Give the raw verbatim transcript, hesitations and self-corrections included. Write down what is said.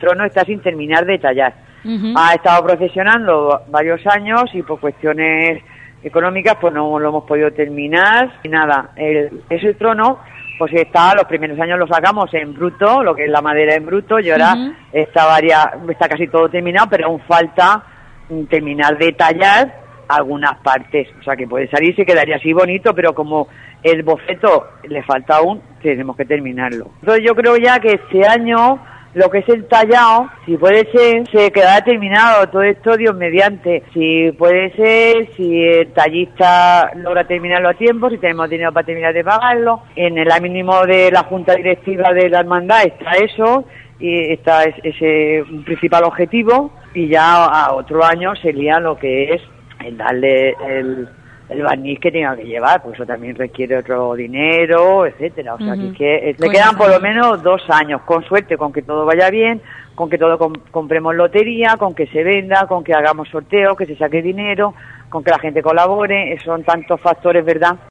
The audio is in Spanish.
trono está sin terminar de tallar. Uh-huh. Ha estado procesionando varios años y por cuestiones económicas pues no lo hemos podido terminar y nada. El, ese trono pues está, los primeros años lo sacamos en bruto, lo que es la madera en bruto, y ahora uh-huh. está, varia, está casi todo terminado, pero aún falta terminar de tallar algunas partes, o sea que puede salir, se quedaría así bonito, pero como el boceto le falta aún, tenemos que terminarlo. Entonces yo creo ya que este año lo que es el tallado, si puede ser, se quedará terminado todo esto, Dios mediante. Si puede ser, si el tallista logra terminarlo a tiempo, si tenemos dinero para terminar de pagarlo. En el mínimo de la Junta Directiva de la Hermandad está eso, y está ese principal objetivo, y ya a otro año sería lo que es el darle el... el barniz que tenga que llevar, pues eso también requiere otro dinero, etcétera. O sea, uh-huh. que, que le quedan por lo menos dos años, con suerte, con que todo vaya bien, con que todo com- compremos lotería, con que se venda, con que hagamos sorteos, que se saque dinero, con que la gente colabore. Son tantos factores, ¿verdad?,